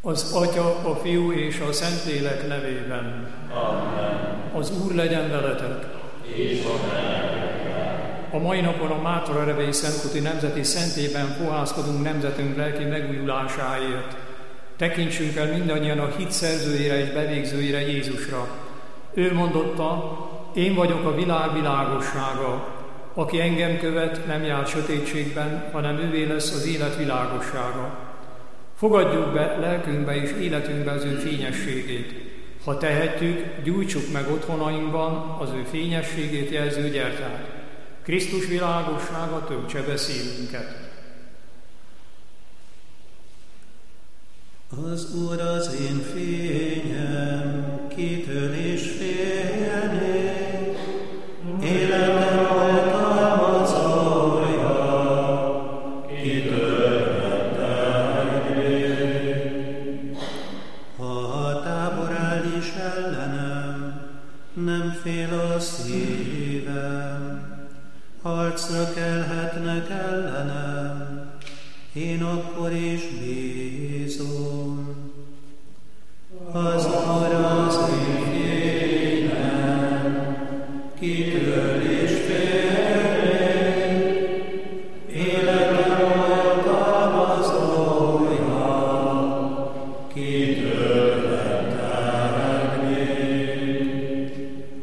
Az Atya, a Fiú és a Szentlélek nevében. Amen. Az Úr legyen veletek. És a mai napon a Mátra Revei Szentkuti Nemzeti Szentében fohászkodunk nemzetünk lelki megújulásáért. Tekintsünk el mindannyian a hit szerzőjére és bevégzőjére, Jézusra. Ő mondotta: én vagyok a világ világossága. Aki engem követ, nem jár sötétségben, hanem ővé lesz az élet világossága. Fogadjuk be lelkünkbe és életünkbe az ő fényességét. Ha tehetjük, gyújtsuk meg otthonainkban az ő fényességét jelző gyertyát. Krisztus világossága töltse be szívünket. Az Úr az én fényem, kitől is félnék, életem hatalmazója, kitől rettegnék. Ha a tábor áll is ellenem, nem fél a szívem, harcra kelhetnek ellenem, én akkor is bízom. Az Úr az én fényem, kitől is félnék, életem oltalmazója, kitől rettegnék.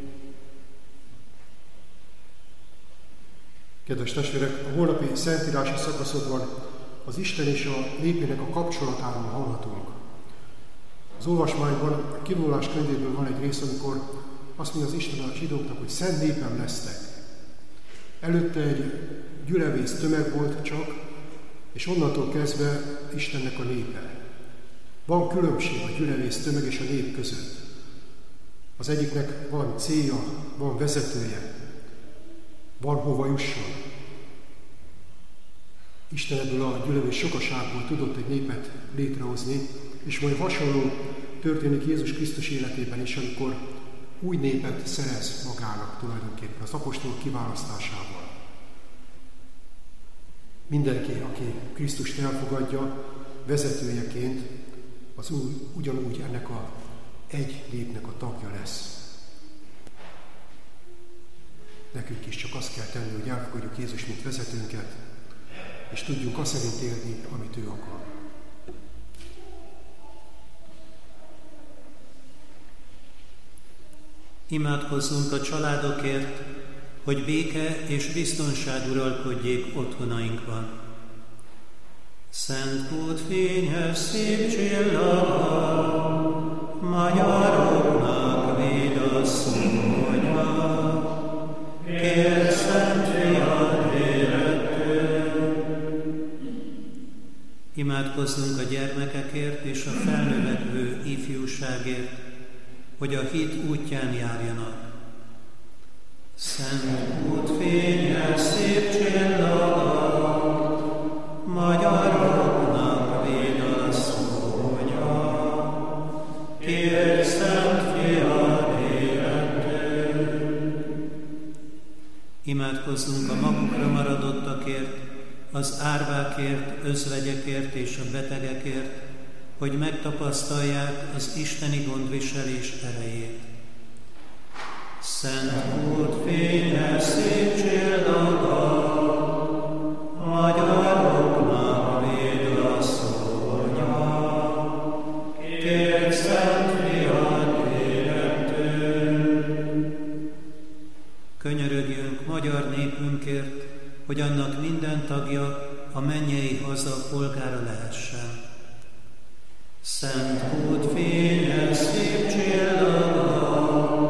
Kedves testvérek, a holnapi szentírási szakaszokban az Isten és a népének a kapcsolatáról hallhatunk. Az olvasmányban, a Kivonulás könyvéből van egy rész, amikor azt mondja az Isten a zsidóknak, hogy szent népem lesztek. Előtte egy gyülevész tömeg volt csak, és onnantól kezdve Istennek a népe. Van különbség a gyülevész tömeg és a nép között. Az egyiknek van célja, van vezetője, van hova jusson. Isten ebből a gyülevész sokaságból tudott egy népet létrehozni, és majd hasonló történik Jézus Krisztus életében is, amikor új népet szerez magának tulajdonképpen az apostolok kiválasztásával. Mindenki, aki Krisztust elfogadja vezetőjeként, az ugyanúgy ennek a egy népnek a tagja lesz. Nekünk is csak azt kell tenni, hogy elfogadjuk Jézus mint vezetőnket, és tudjunk azt szerint élni, amit ő akar. Imádkozzunk a családokért, hogy béke és biztonság uralkodjék otthonainkban. Szent Kút fényes szép csillaga, magyaroknak véd a szólja, kérd Szent Fiad érettől. Imádkozzunk a gyermekekért és a felnövekvő ifjúságért, hogy a hit útján járjanak. Szent Kút fényes szép csillaga, magyaroknak véd a szólja, kérd Szent Fiad érettől. Imádkozzunk a magukra maradottakért, az árvákért, özvegyekért és a betegekért, hogy megtapasztalják az isteni gondviselés erejét. Szent Kút fényes szép csillaga, magyaroknak véd a szólja, kérd Szent Fiad érettől. Könyörögjünk magyar népünkért, hogy annak minden tagja a mennyei haza polgára lehessen. Szent Kút fényes szép csillaga,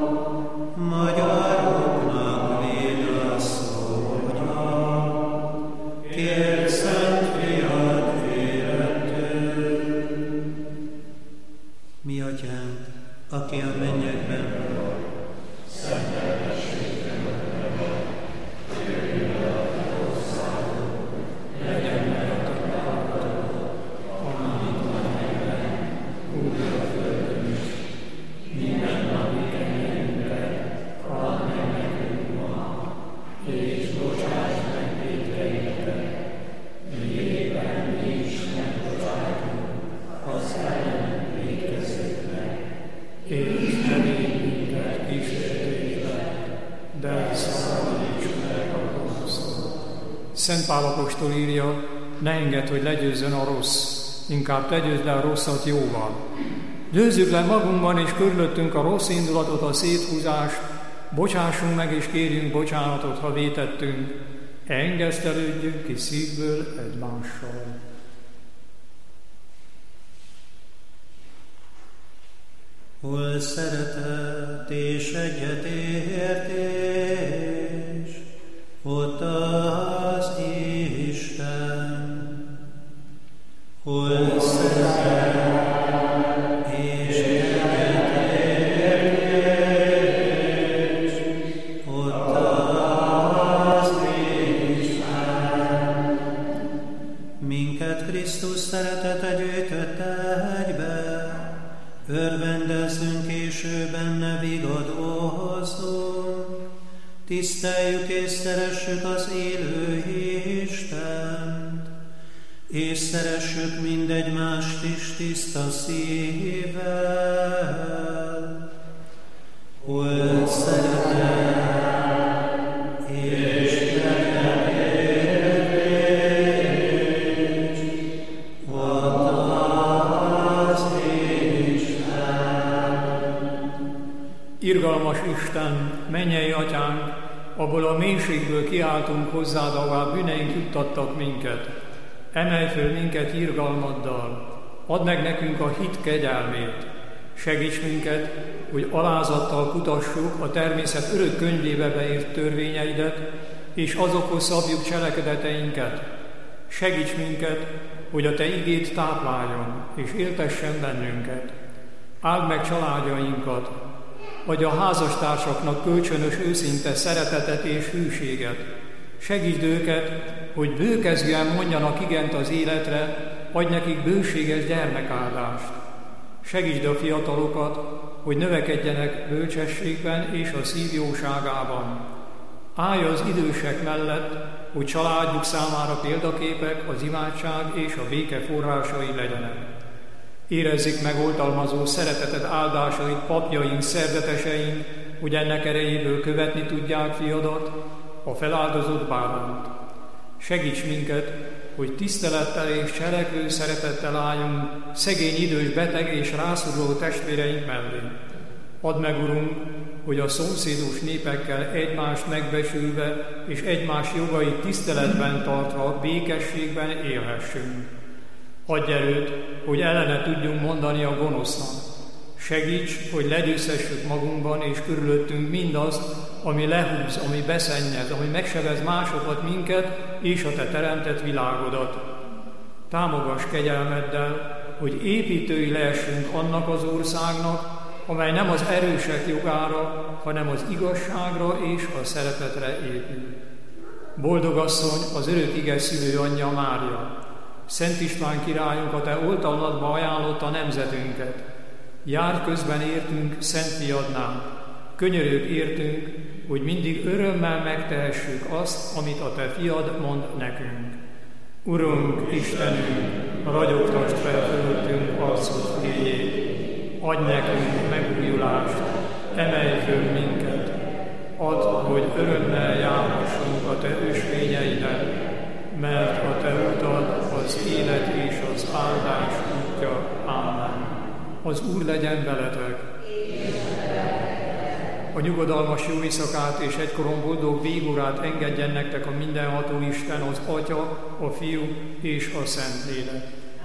magyaroknak véd a szólja, kérd Szent Fiad érettől. Mi Atyánk, aki a mennyekben van, szenteltessék meg a neved, jöjjön el a te országod, legyen meg a te akaratod, amint a mennyben, úgy a földön is. Mindennapi kenyerünket add meg nekünk ma, és bocsáss meg vétkeinket, Pál apostol írja, ne engedd, hogy legyőzzön a rossz, inkább te győzd le a rosszat jóval. Győzzük le magunkban és körülöttünk a rossz indulatot, a széthúzást, bocsássunk meg és kérjünk bocsánatot, ha vétettünk, engesztelődjünk ki szívből egymással. Hol szeretet és egyetértés, ott az Isten. Hol szeretet és egyetértés, ott az Isten. Minket Krisztus szeretete gyűjtött egybe, örvendezzünk és ő benne vigadozzunk, tiszteljük és szeressük az élő Istent, és szeressük mindegymást is tiszta szívvel. Hol szeretet és egyetértés, ott az Isten. Irgalmas Isten, mennyei Atyánk, abból a mélységből kiáltunk hozzád, ahová bűneink juttattak minket. Emelj föl minket irgalmaddal, add meg nekünk a hit kegyelmét. Segíts minket, hogy alázattal kutassuk a természet örök könyvébe beírt törvényeidet, és azokhoz szabjuk cselekedeteinket. Segíts minket, hogy a Te igéd tápláljon, és éltessen bennünket. Áld meg családjainkat, adj a házastársaknak kölcsönös őszinte szeretetet és hűséget. Segítsd őket, hogy bőkezűen mondjanak igent az életre, adj nekik bőséges gyermekáldást. Segítsd a fiatalokat, hogy növekedjenek bölcsességben és a szív jóságában. Állj az idősek mellett, hogy családjuk számára példaképek, az imádság és a béke forrásai legyenek. Érezzék meg oltalmazó szereteted áldásait papjaink, szerzeteseink, hogy ennek erejéből követni tudják fiadat, a feláldozott bárányt. Segíts minket, hogy tisztelettel és cselekvő szeretettel álljunk szegény, idős, beteg és rászoruló testvéreink mellé. Add meg, Urunk, hogy a szomszédos népekkel egymást megbecsülve és egymás jogait tiszteletben tartva békességben élhessünk. Adj erőt, hogy ellene tudjunk mondani a gonosznak. Segíts, hogy legyőzhessük magunkban és körülöttünk mindazt, ami lehúz, ami beszennyez, ami megsebez másokat, minket és a Te teremtett világodat. Támogass kegyelmeddel, hogy építői lehessünk annak az országnak, amely nem az erősek jogára, hanem az igazságra és a szeretetre épül. Boldog asszony, az örök ige szülő anyja Mária, Szent István királyunk, a Te oltalmadba ajánlotta nemzetünket. Járj közben értünk Szent Fiadnál, könyörög értünk, hogy mindig örömmel megtehessük azt, amit a Te Fiad mond nekünk. Urunk, Istenünk, ragyogtasd fel fölöttünk arcod fényét, adj nekünk megújulást, emelj föl minket, add, hogy örömmel járhassunk a Te ösvényeiden, mert a Te utad az élet és az áldás útja. Ámen. Az Úr legyen veletek! A nyugodalmas jó éjszakát és egykoron boldog végórát engedjen nektek a mindenható Isten, az Atya, a Fiú és a Szentlélek.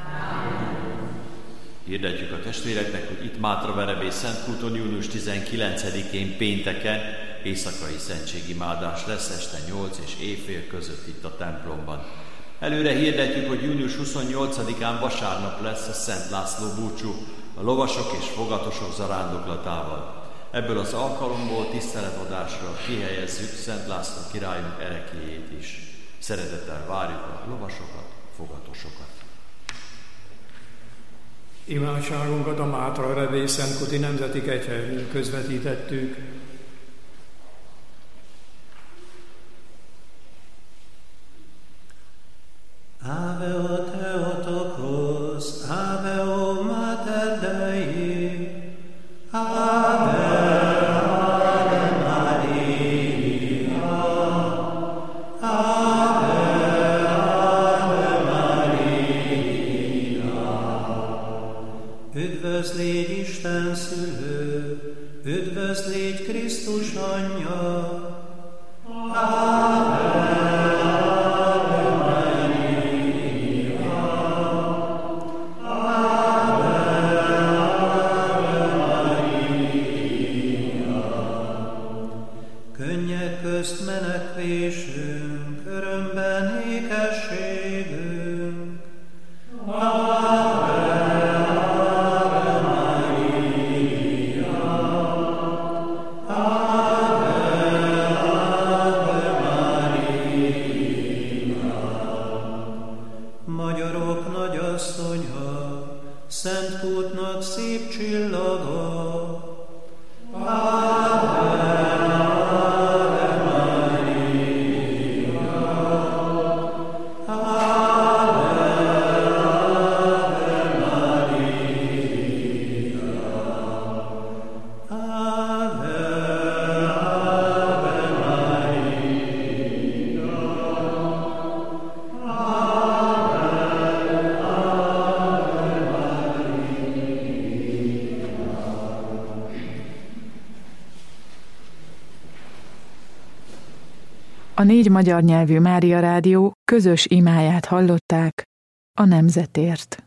Hirdetjük a testvéreknek, hogy itt Mátraverebély Szentkúton június 19-én pénteken éjszakai szentségimádás lesz este 8 és éjfél között itt a templomban. Előre hirdetjük, hogy június 28-án vasárnap lesz a Szent László búcsú a lovasok és fogatosok zarándoklatával. Ebből az alkalomból tiszteletadásra kihelyezzük Szent László királyunk ereklyéjét is. Szeretettel várjuk a lovasokat, fogatosokat. Imádságunkat a Mátraverebély Szentkúti Nemzeti Kegyhelyről közvetítettük. Ave o Theotokos, Ave o Mater Dei, Ave, Ave Maria, Ave, A 4 magyar nyelvű Mária Rádió közös imáját hallották a nemzetért.